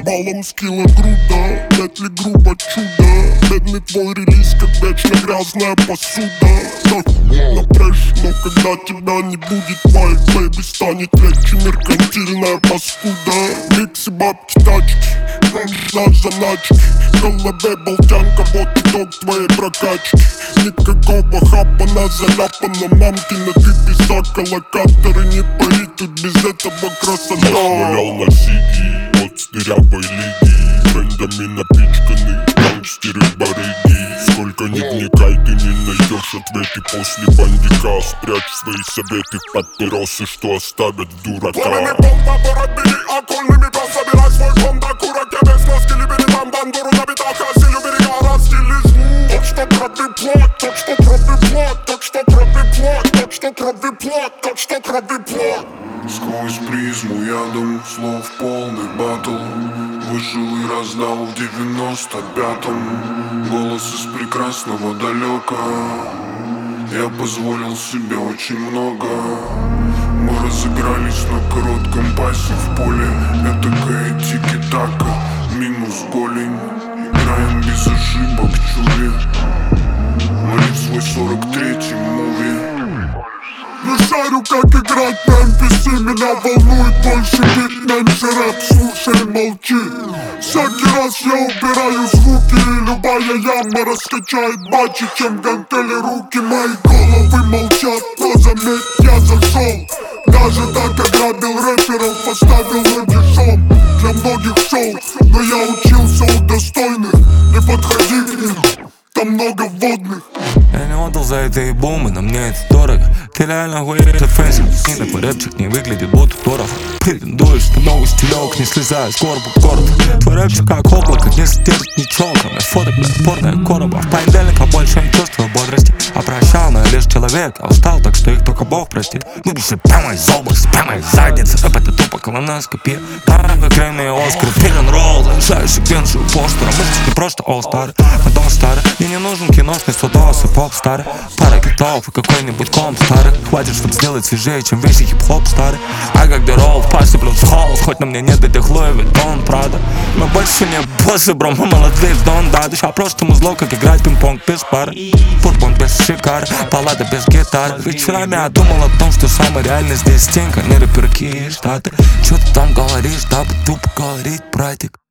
Валом скилла груда, нет ли грубо чудо? Бедный твой релиз, как вечно грязная посуда. Напрячь, но когда тебя не будет, твоей бэйби станет легче меркантильная паскуда. Миксы, бабки, тачки, на заначки, в голове болтянка, вот итог твоей прокачки. Никакого хапа на заляпанном мамкина, ты писака, локаторы не пари, тут без этого красота. Швырял на сиги от с дырявой лиги, брендами напичканы гангстеры-барыги. Сколько ни вникай, ты не найдешь ответы после бандика. Спрячь свои советы в папиросы, что оставят дурака. Пламями помпа, город бери, окольными прав, собирай свой фонд, да курок, я без носки, бери там бандуру, набита хасилю, берега, расстилизну. Так что крови плоть, так что крови плоть, так что крови плоть, так что крови плоть, так что крови плоть. Сквозь призму ядом слов полный батл. Вышел и раздал в 95-м голос из прекрасного далека. Я позволил себе очень много. Мы разыгрались на коротком пасе в поле. Этакая тики-така, минус голень. Играем без ошибок, чули. Ловить свой 43-й муви. Не шарю, как играть на NPC, меня волнует больше бит, меньше рэп, слушай, молчи. Всякий раз я убираю звуки, и любая яма раскачает бачи, чем гантели руки. Мои головы молчат, но заметь, я зашел. Даже так ограбил рэперов, поставил ноги шоу. Для многих шоу, но я учился у достойных. Не подходи к ним, там много водных. Я не отдал за это и бомбы, но мне это дорого. Ты реально хуеешь от фэнси, и твой рэпчик не выглядит будто дорого. Претендуешь, ты новый стилек, не слезая с горба в город. Твой рэпчик как облако, не стерт ничего, кроме фоток бесспорная короба. В понедельник больше не чувствую бодрости. Прощал, но я лишь человек, а устал, так что их только Бог простит. Выбежи прямо из зоба, прямо из задницы. Рэп это тупо колоноскопия. Правда, крайные Оскары, фирен-ролл. Зарешаю секвенцию постера. Мы не просто all-star, мы дом старый. Мне не нужен киношный судос и поп старый. Пара китов и какой-нибудь комп старый. Хватит, чтоб сделать свежее, чем весь хип-хоп старый. А когда ролл в пассе плюс холл, хоть на мне нет этих Луи Виттон, правда. Мы больше не боссы, бро, мы молодые в Дон Дадыш. А просто музло, как играть пинг-понг без пары. Бурбон без шикар, баллада без гитары. Вечерами я думал о том, что самый реальный здесь стенка. Не рэперки и штаты. Чё ты там говоришь, дабы тупо говорить, братик?